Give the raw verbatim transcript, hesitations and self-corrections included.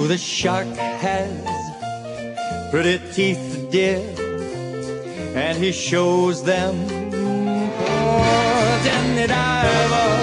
Oh, the shark has pretty teeth, dear, and he shows them. Oh, Danny Diver